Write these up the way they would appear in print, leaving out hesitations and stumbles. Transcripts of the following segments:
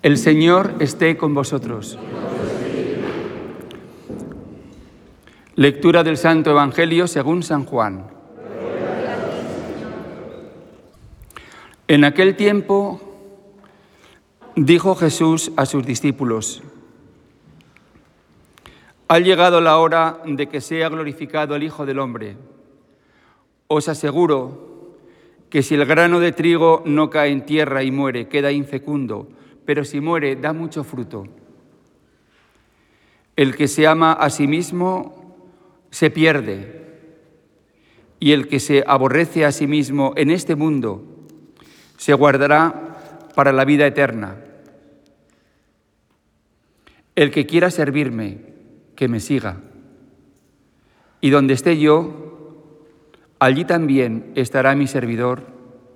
El Señor esté con vosotros. Lectura del Santo Evangelio según San Juan. En aquel tiempo dijo Jesús a sus discípulos: ha llegado la hora de que sea glorificado el Hijo del Hombre. Os aseguro que si el grano de trigo no cae en tierra y muere, queda infecundo, pero si muere, da mucho fruto. El que se ama a sí mismo se pierde, y el que se aborrece a sí mismo en este mundo se guardará para la vida eterna. El que quiera servirme, que me siga. Y donde esté yo, allí también estará mi servidor.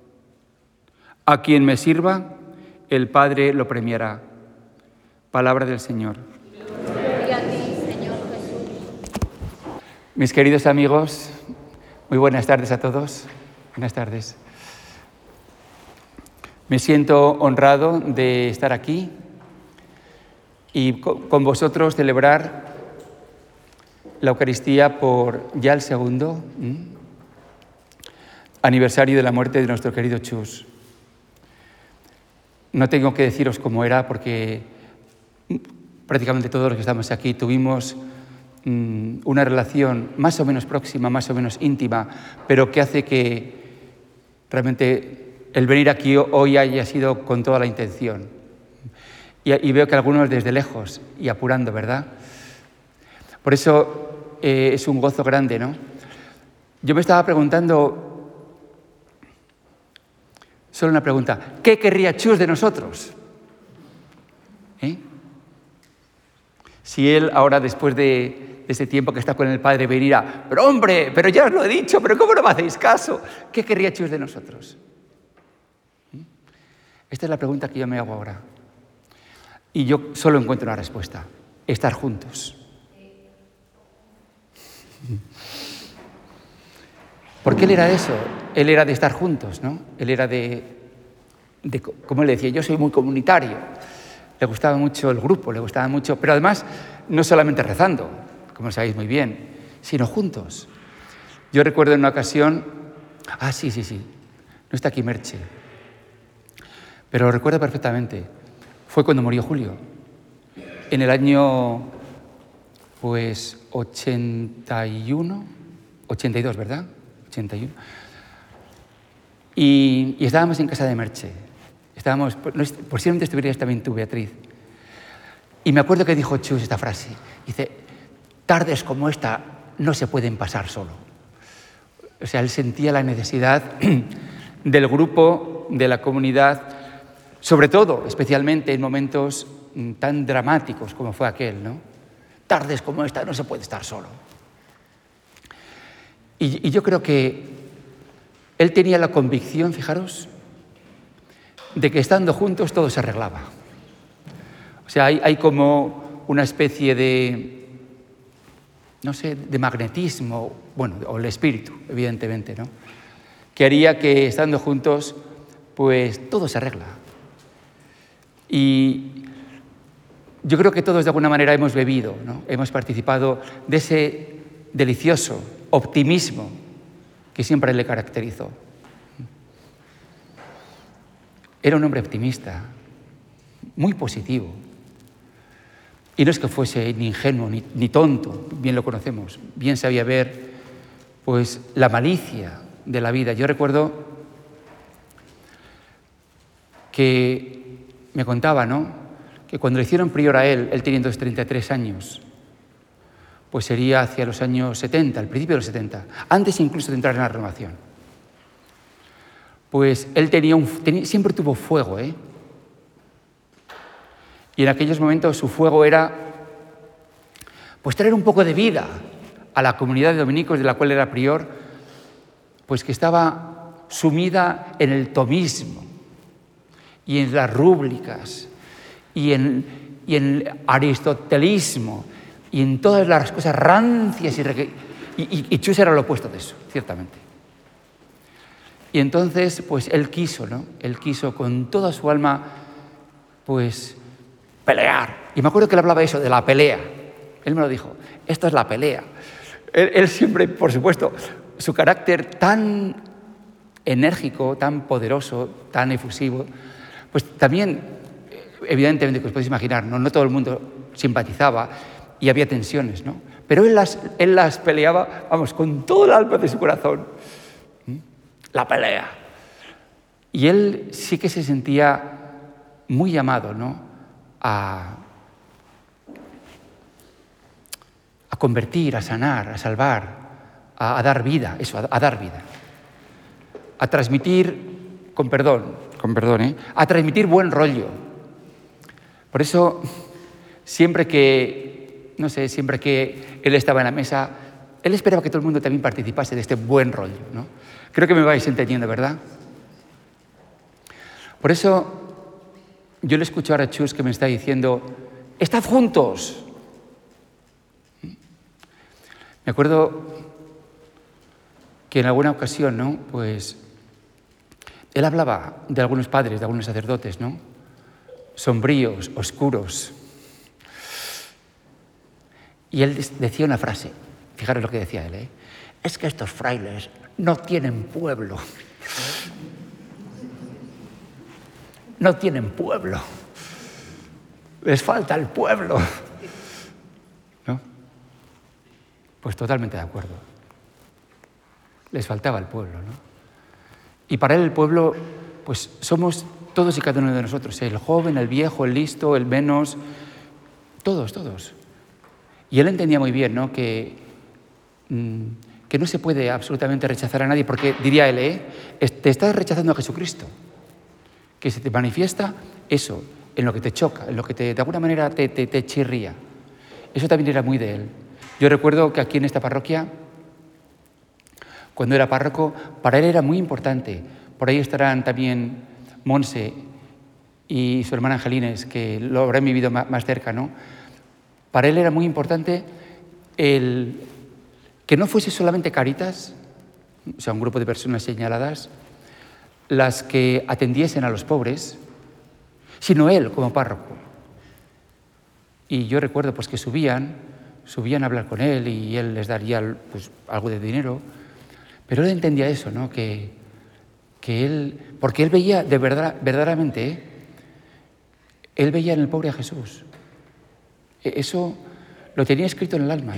A quien me sirva, el Padre lo premiará. Palabra del Señor. Gloria a ti, Señor Jesús. Mis queridos amigos, muy buenas tardes a todos. Buenas tardes. Me siento honrado de estar aquí y con vosotros celebrar la Eucaristía por ya el segundo aniversario de la muerte de nuestro querido Chus. No tengo que deciros cómo era, porque prácticamente todos los que estamos aquí tuvimos una relación más o menos próxima, más o menos íntima, pero que hace que realmente el venir aquí hoy haya sido con toda la intención. Y veo que algunos desde lejos y apurando, ¿verdad? Por eso es un gozo grande, ¿no? Yo me estaba preguntando, solo una pregunta: ¿qué querría Chus de nosotros? Si él ahora, después de ese tiempo que está con el Padre, venirá: pero hombre, pero ya os lo he dicho, pero ¿cómo no me hacéis caso? ¿Qué querría Chus de nosotros? Esta es la pregunta que yo me hago ahora. Y yo solo encuentro una respuesta: estar juntos. Porque él era eso, él era de estar juntos, ¿no? Él era de como él decía, yo soy muy comunitario. Le gustaba mucho el grupo, le gustaba mucho, pero además no solamente rezando, como sabéis muy bien, sino juntos. Yo recuerdo en una ocasión, sí, no está aquí Merche, pero lo recuerdo perfectamente. Fue cuando murió Julio, en el año, 82, ¿verdad? 81. Y estábamos en casa de Merche. Posiblemente estuvieras también tú, Beatriz. Y me acuerdo que dijo Chus esta frase. Dice: tardes como esta no se pueden pasar solo. O sea, él sentía la necesidad del grupo, de la comunidad, sobre todo, especialmente en momentos tan dramáticos como fue aquel, ¿no? Tardes como esta no se puede estar solo. Y yo creo que él tenía la convicción, fijaros, de que estando juntos todo se arreglaba. O sea, hay como una especie de, no sé, de magnetismo, bueno, o el espíritu, evidentemente, ¿no? Que haría que estando juntos, pues todo se arregla. Y yo creo que todos de alguna manera hemos bebido, ¿no? Hemos participado de ese delicioso optimismo que siempre le caracterizó. Era un hombre optimista, muy positivo. Y no es que fuese ni ingenuo ni tonto, bien lo conocemos, bien sabía ver pues la malicia de la vida. Yo recuerdo que me contaba, ¿no?, que cuando le hicieron prior a él teniendo 33 años, pues sería hacia los años 70, al principio de los 70, antes incluso de entrar en la renovación. Pues él siempre tuvo fuego, Y en aquellos momentos su fuego era pues traer un poco de vida a la comunidad de dominicos de la cual era prior, pues que estaba sumida en el tomismo y en las rúbricas y en el aristotelismo y en todas las cosas rancias y Chus era lo opuesto de eso, ciertamente. Y entonces, pues él quiso, ¿no? Él quiso con toda su alma pues pelear. Y me acuerdo que él hablaba eso, de la pelea. Él me lo dijo, esto es la pelea. Él siempre, por supuesto, su carácter tan enérgico, tan poderoso, tan efusivo, pues también, evidentemente, que os podéis imaginar, no todo el mundo simpatizaba y había tensiones, ¿no? Pero él las peleaba, vamos, con todo el alma de su corazón. La pelea. Y él sí que se sentía muy llamado, ¿no?, a convertir, a sanar, a salvar, a dar vida, eso, a dar vida. A transmitir, con perdón, a transmitir buen rollo. Por eso, siempre que él estaba en la mesa, él esperaba que todo el mundo también participase de este buen rollo, ¿no? Creo que me vais entendiendo, ¿verdad? Por eso, yo le escucho ahora a Chus que me está diciendo, ¡estad juntos! Me acuerdo que en alguna ocasión, ¿no?, pues él hablaba de algunos padres, de algunos sacerdotes, ¿no?, sombríos, oscuros. Y él decía una frase, fijaros lo que decía él, es que estos frailes no tienen pueblo. No tienen pueblo. Les falta el pueblo. ¿No? Pues totalmente de acuerdo. Les faltaba el pueblo, ¿no? Y para él el pueblo, pues somos todos y cada uno de nosotros, el joven, el viejo, el listo, el menos, todos. Y él entendía muy bien, ¿no?, que no se puede absolutamente rechazar a nadie, porque diría él, te estás rechazando a Jesucristo, que se te manifiesta eso, en lo que te choca, en lo que de alguna manera te chirría. Eso también era muy de él. Yo recuerdo que aquí en esta parroquia, cuando era párroco, para él era muy importante. Por ahí estarán también Monse y su hermana Angelines, que lo habrán vivido más cerca, ¿no? Para él era muy importante el que no fuese solamente Cáritas, o sea, un grupo de personas señaladas, las que atendiesen a los pobres, sino él como párroco. Y yo recuerdo pues que subían a hablar con él y él les daría pues algo de dinero, pero él entendía eso, ¿no?, que él, porque él veía de verdad, verdaderamente, él veía en el pobre a Jesús. Eso lo tenía escrito en el alma,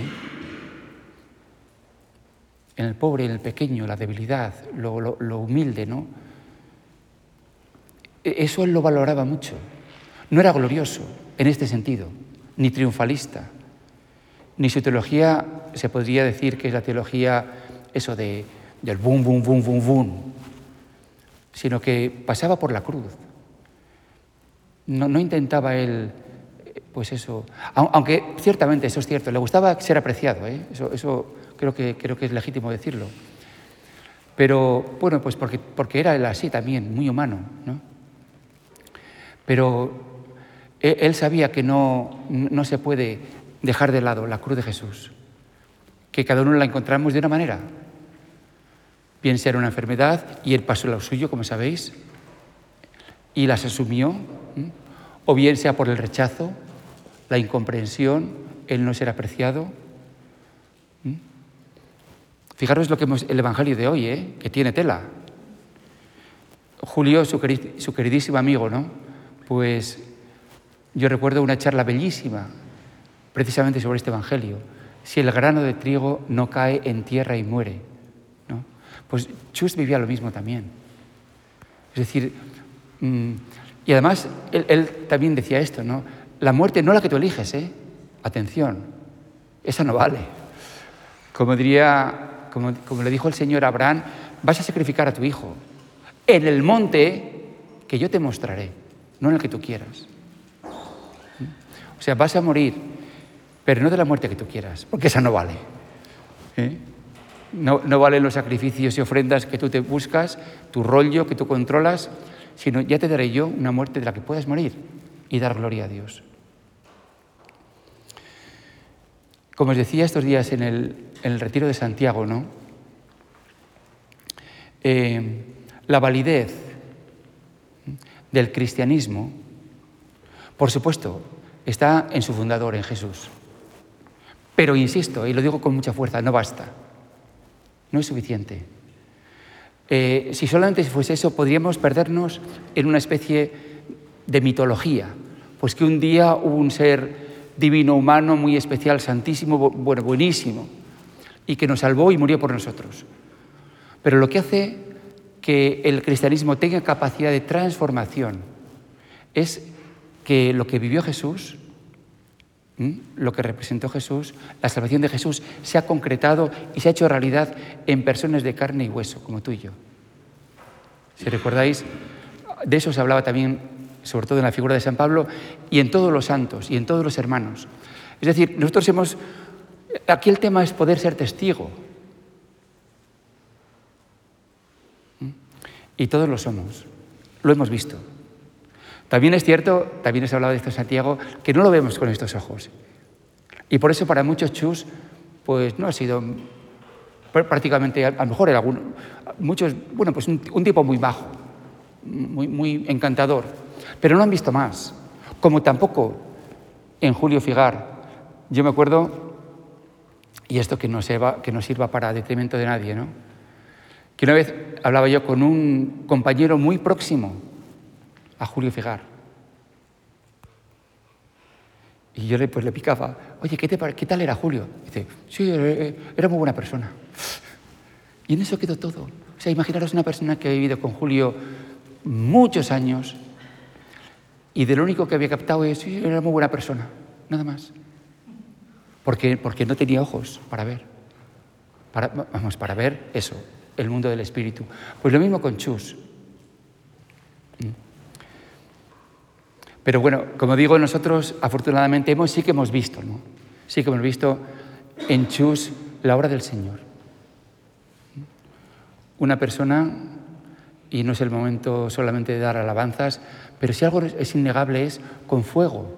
en el pobre, en el pequeño, la debilidad, lo humilde, ¿no? Eso él lo valoraba mucho. No era glorioso en este sentido, ni triunfalista, ni su teología se podría decir que es la teología eso del bum, bum, bum, bum, bum, sino que pasaba por la cruz. No intentaba él, pues eso, aunque ciertamente eso es cierto, le gustaba ser apreciado, eso creo que es legítimo decirlo. Pero bueno, pues porque era él así también, muy humano, ¿no? Pero él sabía que no se puede dejar de lado la cruz de Jesús, que cada uno la encontramos de una manera. Bien sea una enfermedad, y él pasó lo suyo, como sabéis, y las asumió, o bien sea por el rechazo, la incomprensión, el no ser apreciado. Fijaros lo que el Evangelio de hoy, que tiene tela. Julio, su queridísimo amigo, ¿no? Pues yo recuerdo una charla bellísima, precisamente sobre este Evangelio. Si el grano de trigo no cae en tierra y muere, ¿no? Pues Chus vivía lo mismo también. Es decir, y además él también decía esto, ¿no? La muerte no la que tú eliges, atención, esa no vale. Como le dijo el Señor a Abraham, vas a sacrificar a tu hijo en el monte que yo te mostraré, no en el que tú quieras. O sea, vas a morir, pero no de la muerte que tú quieras, porque esa no vale. No valen los sacrificios y ofrendas que tú te buscas, tu rollo que tú controlas, sino ya te daré yo una muerte de la que puedas morir y dar gloria a Dios. Como os decía estos días en el retiro de Santiago, ¿no? La validez del cristianismo Por supuesto, está en su fundador, en Jesús. Pero insisto, y lo digo con mucha fuerza, no basta. No es suficiente. Si solamente fuese eso, podríamos perdernos en una especie de mitología. Pues que un día hubo un ser divino, humano, muy especial, santísimo, bueno, buenísimo, y que nos salvó y murió por nosotros. Pero lo que hace que el cristianismo tenga capacidad de transformación es que lo que vivió Jesús, lo que representó Jesús, la salvación de Jesús, se ha concretado y se ha hecho realidad en personas de carne y hueso, como tú y yo. Si recordáis, de eso se hablaba también, sobre todo en la figura de San Pablo, y en todos los santos, y en todos los hermanos. Es decir, nosotros aquí el tema es poder ser testigo. Y todos lo somos, lo hemos visto. También es cierto, también se ha hablado de esto en Santiago, que no lo vemos con estos ojos. Y por eso para muchos Chus, pues no ha sido prácticamente, a lo mejor muchos, bueno, pues un tipo muy bajo, muy encantador, pero no han visto más. Como tampoco en Julio Figar. Yo me acuerdo, y esto que no sirva para detrimento de nadie, ¿no? Que una vez hablaba yo con un compañero muy próximo a Julio Figar. Y yo le picaba, oye, ¿qué tal era Julio? Y dice, sí, era muy buena persona. Y en eso quedó todo. O sea, imaginaros una persona que ha vivido con Julio muchos años y de lo único que había captado es, sí, era muy buena persona, nada más. Porque no tenía ojos para ver. Para ver eso, el mundo del espíritu. Pues lo mismo con Chus. Pero bueno, como digo, nosotros afortunadamente sí que hemos visto, ¿no? Sí que hemos visto en Chus la obra del Señor. Una persona, y no es el momento solamente de dar alabanzas, pero si algo es innegable es con fuego.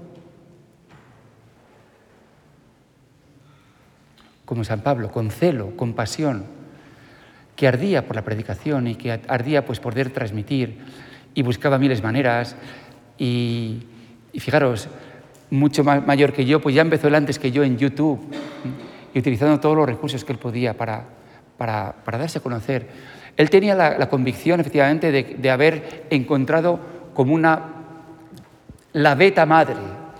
Como San Pablo, con celo, con pasión, que ardía por la predicación y que ardía pues por poder transmitir y buscaba miles de maneras. Y fijaros, mucho más mayor que yo, pues ya empezó él antes que yo en YouTube y utilizando todos los recursos que él podía para darse a conocer. Él tenía la convicción, efectivamente, de haber encontrado como la beta madre.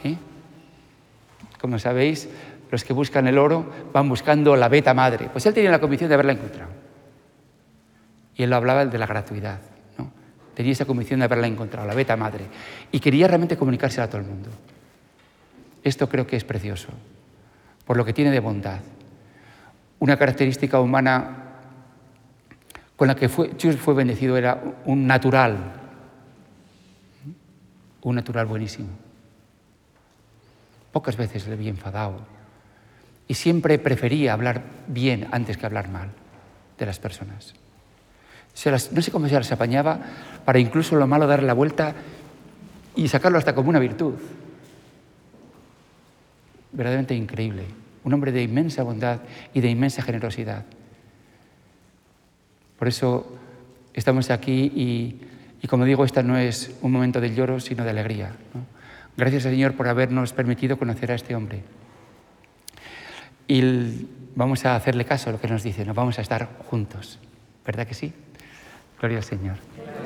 Como sabéis, los que buscan el oro van buscando la beta madre. Pues él tenía la convicción de haberla encontrado. Y él lo hablaba de la gratuidad. Tenía esa convicción de haberla encontrado, la beta madre. Y quería realmente comunicársela a todo el mundo. Esto creo que es precioso, por lo que tiene de bondad. Una característica humana con la que Chus fue bendecido era un natural buenísimo. Pocas veces le vi enfadado. Y siempre prefería hablar bien antes que hablar mal de las personas. No sé cómo se las apañaba para incluso lo malo darle la vuelta y sacarlo hasta como una virtud. Verdaderamente increíble. Un hombre de inmensa bondad y de inmensa generosidad. Por eso estamos aquí y como digo, esta no es un momento de lloro, sino de alegría, ¿no? Gracias al Señor por habernos permitido conocer a este hombre. Y vamos a hacerle caso a lo que nos dice, nos vamos a estar juntos. ¿Verdad que sí? Gloria al Señor.